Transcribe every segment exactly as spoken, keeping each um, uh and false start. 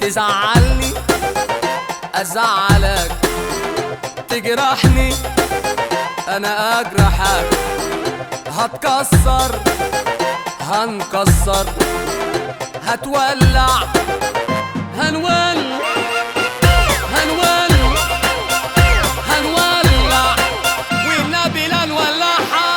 تزعلني ازعلك، تجرحني انا اجرحك، هتكسر هنكسر، هتولع هنولع هنولع هنولع والنبي لا نولعها.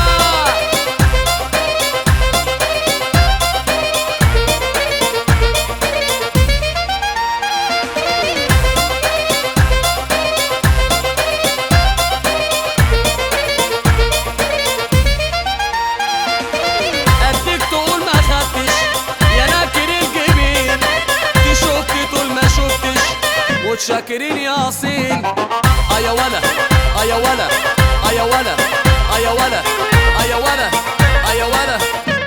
شاكرين يا اصيل، اه يا ولا اه يا ولا اه يا ولا اه يا ولا اه يا ولا اه يا ولا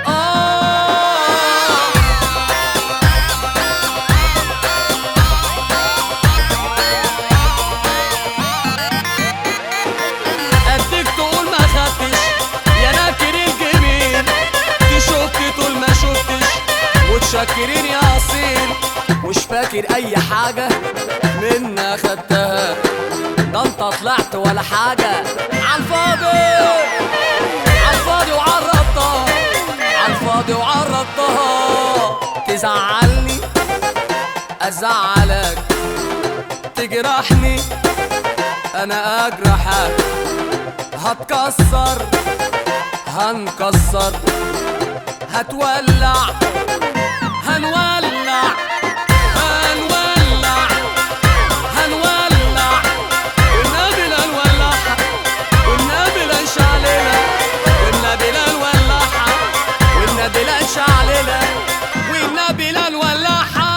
اديك تقول ما خدتش يا ناكر الجميل، تشك طول ما شفتش وتشكرين يا اصيل، مش فاكر اي حاجة منا خدتها، ده انت طلعت ولا حاجة عالفاضي عالفاضي وعرضتها عالفاضي وعرضتها. تزعلني ازعلك، تجرحني انا اجرحك، هتكسر هنكسر، هتولع هنولع هنولع هنولع والنبي لا نولعها، والنبي لا نشعللها، والنبي لا نولعها، والنبي لا نشعللها، والنبي لا نولعها.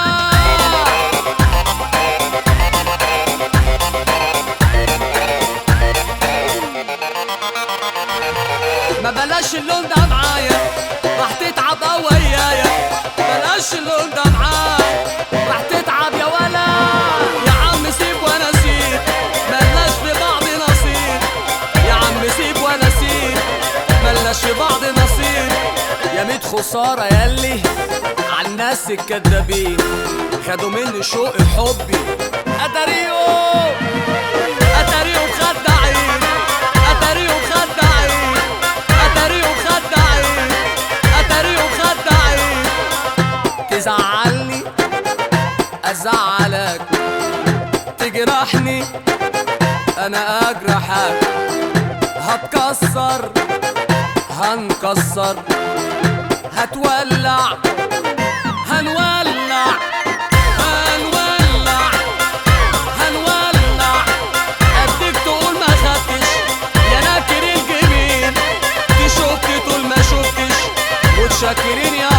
ما بلاش اللون ده معايا راح تتعب ويايا، بلاش اللون ده معايا راح تتعب يا ولا، يا عم سيب وانا سيب ملناش في بعض نصيب، يا عم سيب وانا سيب ملناش في بعض نصيب. يا ميت خسارة ياللي عالناس الكدابين خدوا مني شوق حبي، اتاريهم اتاريهم خداعين اتاريهم خداعين اتاريهم خداعين اتاريهم خداعين. تزعلني ازعلك، تجرحني انا اجرحك، هتكسر هنكسر، هتولع هنولع هنولع هنولع اديك تقول ما خدتش يا ناكر الجميل، تشك طول ما شفتش وتشكرين يا